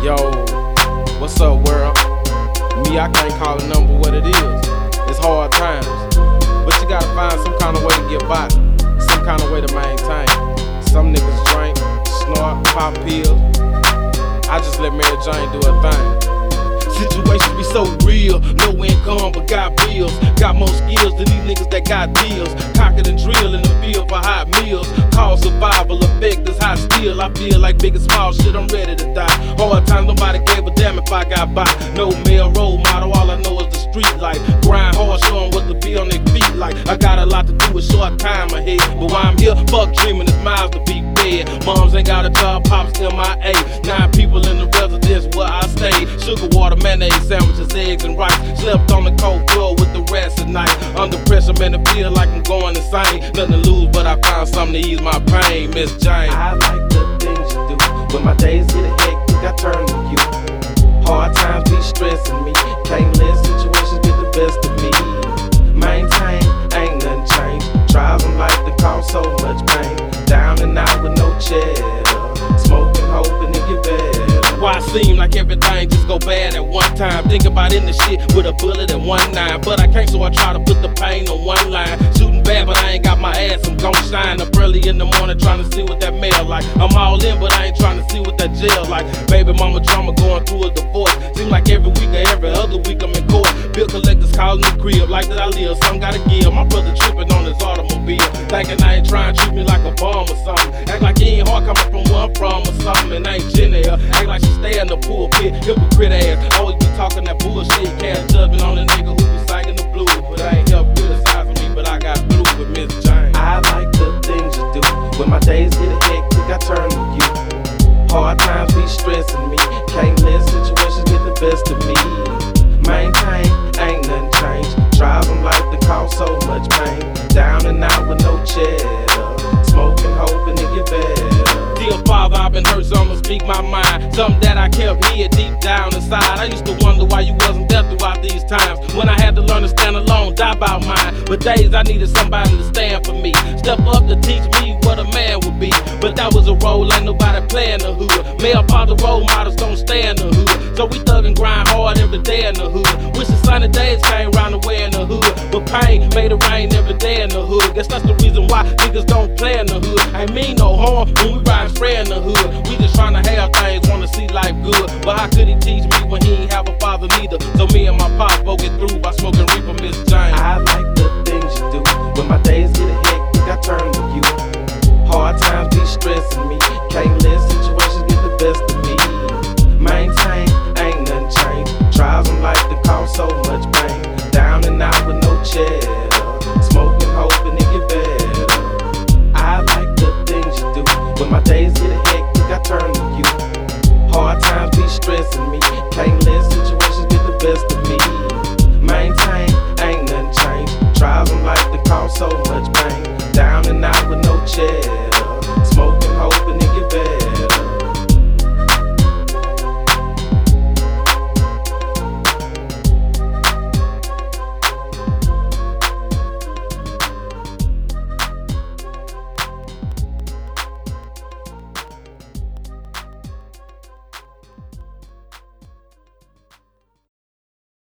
Yo, what's up, world? Me, I can't call a number what it is. It's hard times, but you gotta find some kind of way to get by, some kind of way to maintain. Some niggas drink, snort, pop pills. I just let Mary Jane do her thing. Situations be so real, no income but got bills. Got more skills than these niggas that got deals. Cocked and drill in the field for hot meals. Call survival effect is hot steel. I feel like big and small shit, I'm ready to die. Hard times, nobody gave a damn if I got by. No male role model, all I know is the street life. Grind hard, show 'em what to be on their feet like. I got a lot to do with short time ahead, but while I'm here, fuck dreaming, it's miles to be fed. Moms ain't got a job, pops MIA. 9 people in the residence where I stay. Sugar, water, mayonnaise, sandwiches, eggs, and rice. Slept on the cold floor with the rest at night. Under pressure, man, it feel like I'm going insane. Nothing to lose, but I found something to ease my pain. Miss Jane. I like the things you do. When my days get hectic, I turn to you. Hard times be stressing me. Can't let situations get the best of me. Maintain, ain't nothing changed. Trials in life that cause so much pain. Down and out with no cheddar. Smoking, hoping it get better. Why it seem like everything just go bad at one time? Think about ending shit with a bullet at 1-9. But I can't, so I try to put the pain on one line. Shooting bad, but I ain't got my ass, I'm gon' shine. Up early in the morning trying to see what that mail like. I'm all in, but I ain't trying to see what that jail like. Baby mama drama going through a divorce. Seem like every week or every other week I'm in court. Bill collectors calling the crib like that I live. Some gotta give. My brother tripping on his automobile. Thinking I ain't trying to treat me like a bum or something. Act like he ain't hard coming from where I'm from or something. And ain't Jenny here. Act like she stay in the pulpit. Hypocrite ass. Always be talking that bullshit. Can't judging on the nigga who be singing the blues. But I ain't help criticizing me, but I got through with Miss Jane. I like the things you do. When my days get hectic, I turn to you. Hard times be stressing me. Can't let situations get the best of me. Maintain, ain't nothing changed. Trials in life that cause so much pain. Down and out with no cheddar. Smoking, hoping it get better. Dear Father, I've been hurt, so I'ma speak my mind. Something that I kept here deep down inside. I used to wonder why you wasn't there throughout these times. When I had to learn to stand alone, die by mine. But days I needed somebody to stand for me. Step up to teach me what a man would be. But that was a role ain't nobody playing the hood. Male father role models don't stay in the hood. So we thug and grind hard every day in the hood. Wish the sunny days came round the way in the hood. But pain made it rain every day in the hood. Guess that's the reason why niggas don't play in the hood. Ain't mean no harm when we ride spray in the hood. We just tryna have things, wanna see life good. But how could he teach me when he ain't have a father neither? So me and my pop spoke it through by smoking reefer, Miss Jane. I like the things you do. When my days get hectic, I turn to you. Hard times be stressing me.